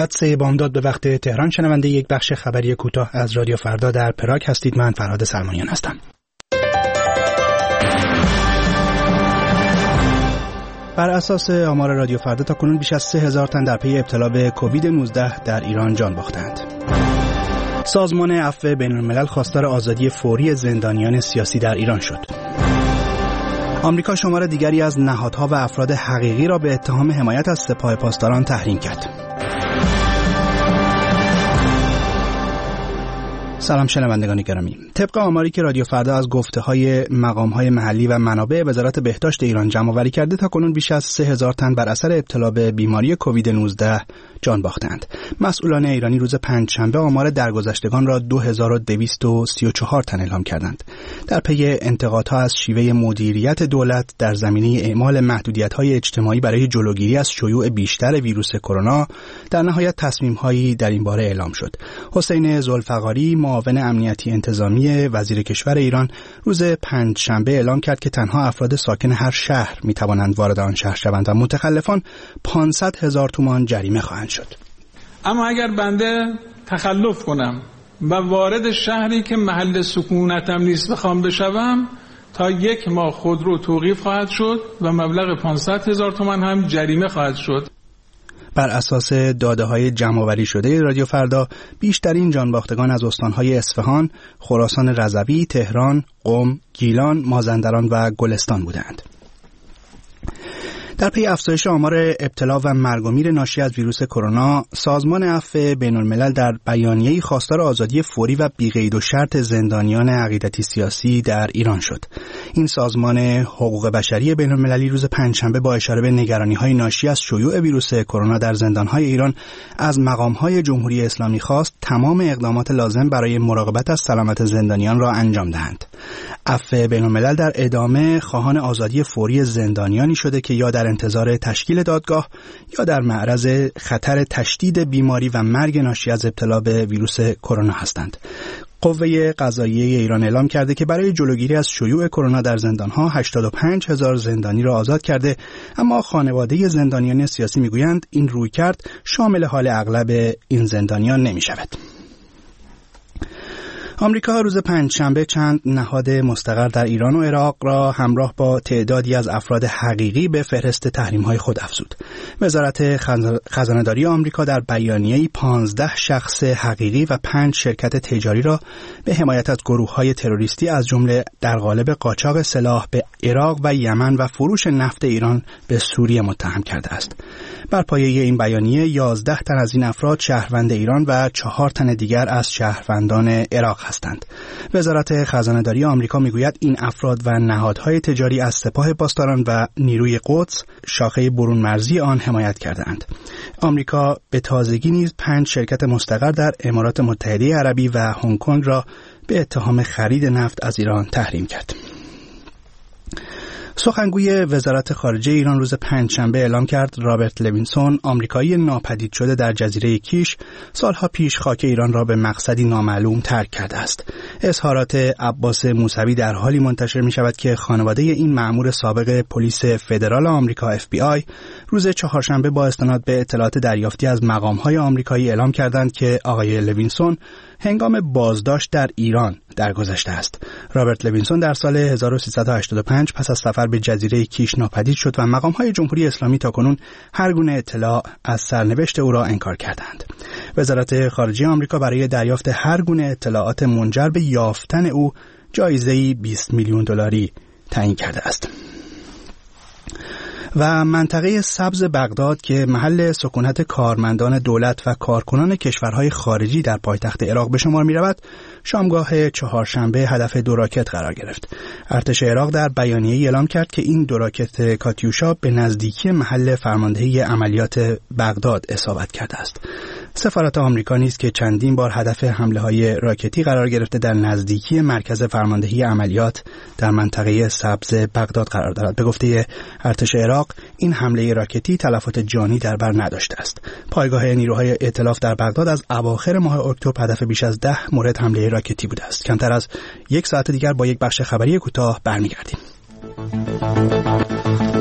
ساعت 3 بامداد به وقت تهران شنونده یک بخش خبری کوتاه از رادیو فردا در پراگ هستید. من فرهاد سلمانیان هستم. بر اساس آمار رادیو فردا تا کنون بیش از 3000 تن در پی ابتلا به کووید 19 در ایران جان باختند. سازمان عفو بین‌الملل خواستار آزادی فوری زندانیان سیاسی در ایران شد. آمریکا شمار دیگری از نهادها و افراد حقیقی را به اتهام حمایت از سپاه پاسداران تحریم کرد. سلام شنوندگان گرامی. طبق آماری که رادیو فردا از گفته‌های مقام‌های محلی و منابع وزارت بهداشت ایران جمع‌آوری کرده، تا کنون بیش از 3000 تن بر اثر ابتلا به بیماری کووید 19 جان باختند. مسئولان ایرانی روز پنجشنبه آمار درگذشتگان را 2234 تن اعلام کردند. در پی انتقادها از شیوه مدیریت دولت در زمینه اعمال محدودیت‌های اجتماعی برای جلوگیری از شیوع بیشتر ویروس کرونا، در نهایت تصمیم‌هایی در این باره اعلام شد. حسین ذوالفقاری، معاون امنیتی انتظامی وزیر کشور ایران، روز پنجشنبه اعلام کرد که تنها افراد ساکن هر شهر می‌توانند وارد آن شهر شوند و متخلفان 500,000 تومان جریمه خواهند شد. اما اگر بنده تخلف کنم و وارد شهری که محل سکونتم نیست بخوام بشوم، تا 1 ماه خودرو توقیف خواهد شد و مبلغ 500,000 تومان هم جریمه خواهد شد. بر اساس داده‌های جمع‌آوری شده رادیو فردا، بیشترین جانباختگان از استان‌های اصفهان، خراسان رضوی، تهران، قم، گیلان، مازندران و گلستان بودند. در پی افزایش آمار ابتلا و مرگ و میر ناشی از ویروس کرونا، سازمان عفو بین‌الملل در بیانیه‌ای خواستار آزادی فوری و بی‌قید و شرط زندانیان عقیدتی سیاسی در ایران شد. این سازمان حقوق بشری بین‌المللی روز پنجشنبه با اشاره به نگرانی‌های ناشی از شیوع ویروس کرونا در زندان‌های ایران از مقام‌های جمهوری اسلامی خواست تمام اقدامات لازم برای مراقبت از سلامت زندانیان را انجام دهند. عفو بین‌الملل در ادامه خواهان آزادی فوری زندانیانی شده که یا در انتظار تشکیل دادگاه یا در معرض خطر تشدید بیماری و مرگ ناشی از ابتلا به ویروس کرونا هستند. قوه قضاییه ایران اعلام کرده که برای جلوگیری از شیوع کرونا در زندان‌ها 85,000 زندانی را آزاد کرده، اما خانواده زندانیان سیاسی میگویند این رویکرد شامل حال اغلب این زندانیان نمی‌شود. آمریکا روز پنجشنبه چند نهاد مستقر در ایران و عراق را همراه با تعدادی از افراد حقیقی به فهرست تحریم‌های خود افزود. وزارت خزانه‌داری آمریکا در بیانیه‌ای 15 شخص حقیقی و 5 شرکت تجاری را به حمایت از گروه‌های تروریستی از جمله در قالب قاچاق سلاح به عراق و یمن و فروش نفت ایران به سوریه متهم کرده است. بر پایه این بیانیه 11 تن از این افراد شهروند ایران و 4 تن دیگر از شهروندان عراق هستند. وزارت خزانه‌داری آمریکا میگوید این افراد و نهادهای تجاری از سپاه پاسداران و نیروی قدس شاخه برون مرزی آن حمایت کردند. آمریکا به تازگی نیز 5 شرکت مستقر در امارات متحده عربی و هنگ کنگ را به اتهام خرید نفت از ایران تحریم کرد. سخنگوی وزارت خارجه ایران روز پنجشنبه اعلام کرد رابرت لوینسون، آمریکایی ناپدید شده در جزیره کیش، سالها پیش خاک ایران را به مقصدی نامعلوم ترک کرده است. اظهارات عباس موسوی در حالی منتشر می شود که خانواده این مأمور سابق پلیس فدرال آمریکا FBI روز چهارشنبه با استناد به اطلاعات دریافتی از مقام‌های آمریکایی اعلام کردند که آقای لوینسون هنگام بازداشت در ایران درگذشته است. رابرت لوینسون در سال 1385 پس از سفر به جزیره کیش ناپدید شد و مقام‌های جمهوری اسلامی تاکنون هر گونه اطلاع از سرنوشت او را انکار کردند. وزارت خارجه آمریکا برای دریافت هر گونه اطلاعات منجر به یافتن او جایزه‌ای 20 میلیون دلاری تعیین کرده است. و منطقه سبز بغداد که محل سکونت کارمندان دولت و کارکنان کشورهای خارجی در پایتخت عراق به شمار می رود، شامگاه چهارشنبه هدف 2 راکت قرار گرفت. ارتش عراق در بیانیه‌ای اعلام کرد که این 2 راکت کاتیوشا به نزدیکی محل فرماندهی عملیات بغداد اصابت کرده است. سفارت آمریکا نیز که چندین بار هدف حمله‌های راکتی قرار گرفته در نزدیکی مرکز فرماندهی عملیات در منطقه سبز بغداد قرار دارد. به گفته ارتش عراق این حمله راکتی تلفات جانی در بر نداشته است. پایگاه نیروهای ائتلاف در بغداد از اواخر ماه اکتبر هدف بیش از 10 مورد حمله راکتی بوده است. کمتر از 1 ساعت دیگر با یک بخش خبری کوتاه برمیگردیم.